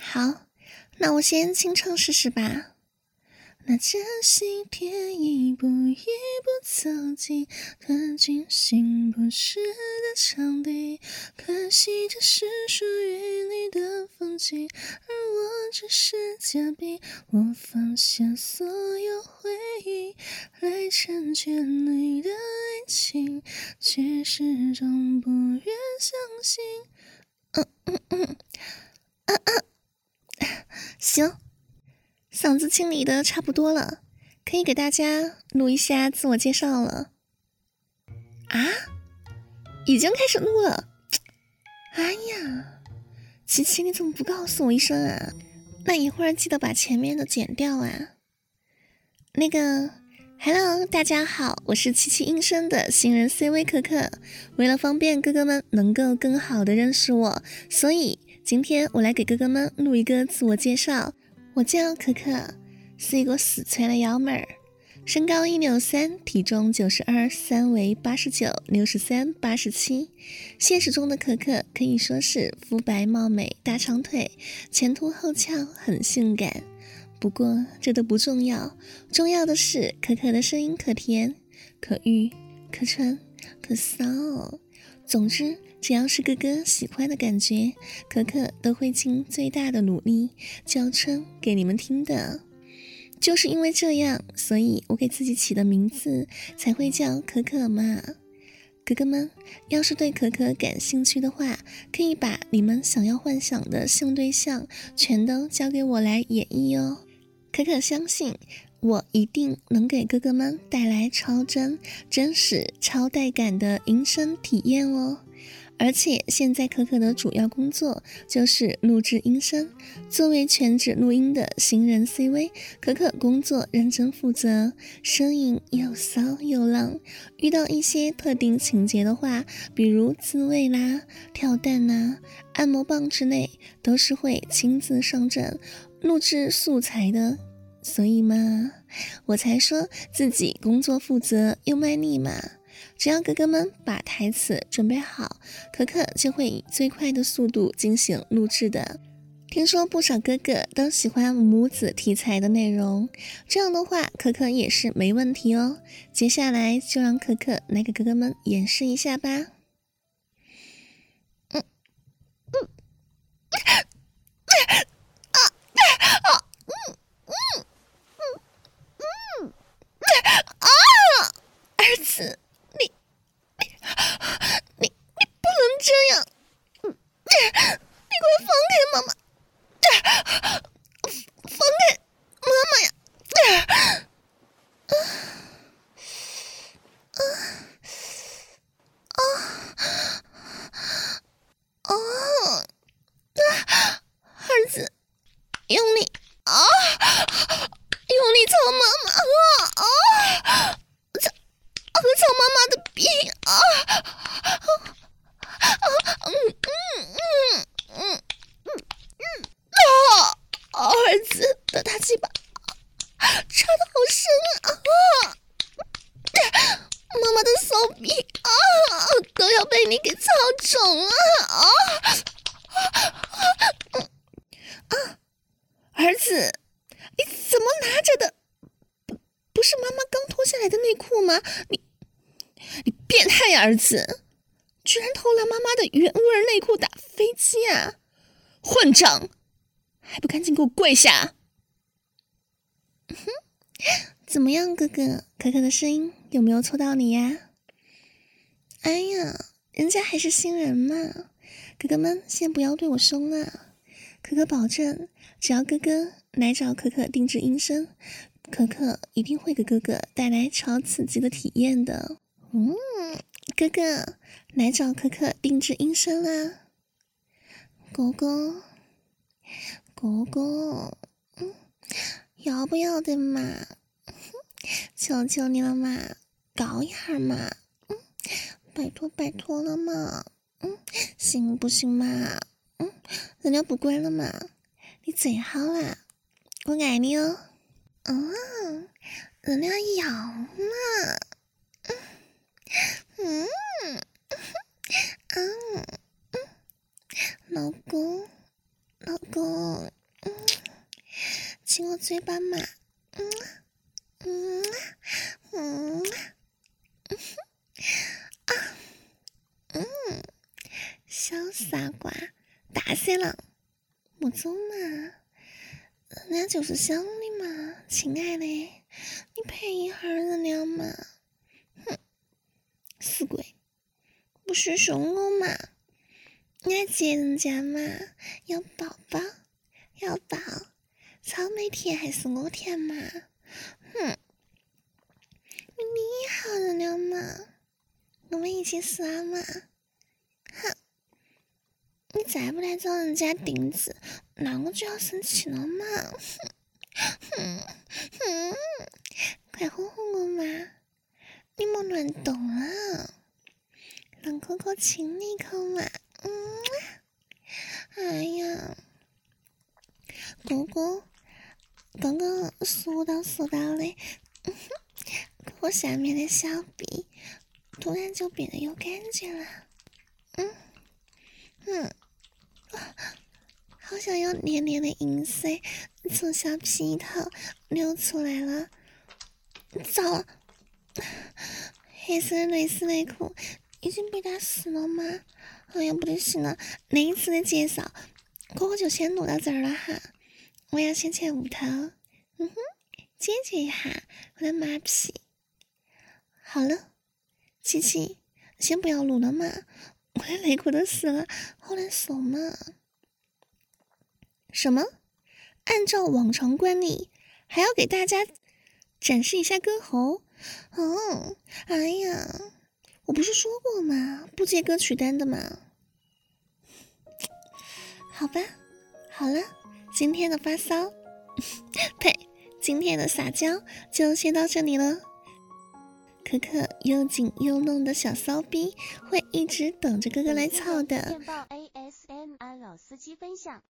好，那我先清唱试试吧。那真心甜一步一步走进吞进心不湿的场地，可惜这是属于你的风景，而我只是假币。我放下所有回忆来成全你的爱情，却始终不愿相信。行，嗓子清理的差不多了，可以给大家录一下自我介绍了。啊，已经开始录了。哎呀，琪琪你怎么不告诉我一声啊？那一会儿记得把前面的剪掉啊。那个 Hello 大家好，我是琪琪音声的新人 CV 可可。为了方便哥哥们能够更好的认识我，所以今天我来给哥哥们录一个自我介绍。我叫可可，是一个死催的幺妹儿，身高163，体重92，三围89、63、87。现实中的可可可以说是肤白貌美、大长腿，前凸后翘，很性感。不过这都不重要，重要的是可可的声音可甜、可御、可纯、可骚。总之，只要是哥哥喜欢的感觉，可可都会尽最大的努力叫春给你们听的。就是因为这样，所以我给自己起的名字才会叫可可嘛。哥哥们，要是对可可感兴趣的话，可以把你们想要幻想的性对象全都交给我来演绎哦。可可相信我一定能给哥哥们带来超真、真实、超带感的音声体验哦。而且现在可可的主要工作就是录制音声，作为全职录音的新人 CV， 可可工作认真负责，声音又骚又浪。遇到一些特定情节的话，比如自慰啦、跳蛋啦、按摩棒之类，都是会亲自上阵录制素材的。所以嘛，我才说自己工作负责又卖力嘛。只要哥哥们把台词准备好，可可就会以最快的速度进行录制的。听说不少哥哥都喜欢母子题材的内容，这样的话可可也是没问题哦。接下来就让可可来给哥哥们演示一下吧。儿子，你不能这样，你快放开妈妈，放开妈妈呀！儿子，用力啊！用力操妈妈啊！操妈妈的逼啊！儿子的大鸡巴插得好深啊！妈妈的骚逼啊，都要被你给操肿了儿子，你怎么拿着的？不是妈妈刚脱下来的内裤吗？你变态呀，儿子！居然偷了妈妈的原味内裤打飞机啊！混账！还不赶紧给我跪下！怎么样，哥哥？可可的声音有没有戳到你呀？哎呀，人家还是新人嘛，哥哥们先不要对我凶啊！可可保证，只要哥哥来找可可定制音声，可可一定会给哥哥带来超刺激的体验的。哥哥来找可可定制音声啦！哥哥，要不要的嘛？求求你了嘛，搞一下嘛！拜托了嘛！行不行嘛？人家不乖了嘛？你最好啦，我爱你哦！人家要嘛！老公， 亲我嘴巴嘛，小傻瓜，大色狼，不走嘛，那就是想你嘛，亲爱的，你陪一会儿人家嘛，哼，死鬼，不许凶我嘛，你还接人家嘛，要抱抱，要抱，草莓甜还是我甜嘛，哼，你理好人家嘛，我们一起耍嘛，哼。你再不来找人家钉子，那我就要生气了嘛！快哄哄我嘛！你莫乱动啊！让哥哥亲你一口嘛！哎呀，哥哥，刚刚说到的，我下面的小臂突然就变得有感觉了，好像有黏黏的银水从小皮头流出来了，糟了！黑色的蕾丝内裤已经被他撕了吗？哎呀，不得行了！那一次的介绍，哥哥就先录到这儿了哈。我要先去屋头，解决一下我的马屁。好了，琪琪，先不要录了嘛，我的内裤都湿了，好难受嘛。什么？按照往常惯例，还要给大家展示一下歌喉？哎呀，我不是说过吗？不接歌曲单的吗？好吧，好了，今天的发骚，呸，今天的撒娇就先到这里了。可可又紧又弄的小骚逼会一直等着哥哥来操的。 电报 ASMR 老司机分享。